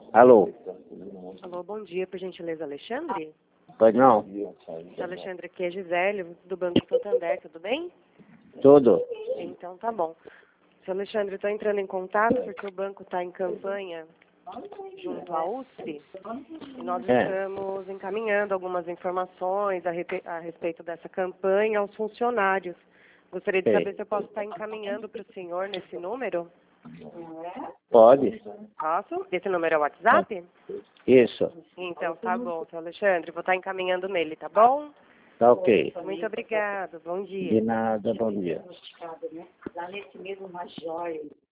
Alô? Alô, bom dia, por gentileza, Alexandre? Pois não? Alexandre, aqui é Gisele, do Banco Santander, tudo bem? Tudo? Então tá bom. Seu Alexandre, estou entrando em contato porque o banco está em campanha junto à USP e nós estamos encaminhando algumas informações a respeito dessa campanha aos funcionários. Gostaria de saber se eu posso estar encaminhando para o senhor nesse número? Pode? Posso? Esse número é o WhatsApp? Isso. Então tá bom, seu Alexandre, vou estar encaminhando nele, tá bom? Tá ok. Muito obrigado, bom dia. De nada, bom dia. Lá nesse mesmo uma joia.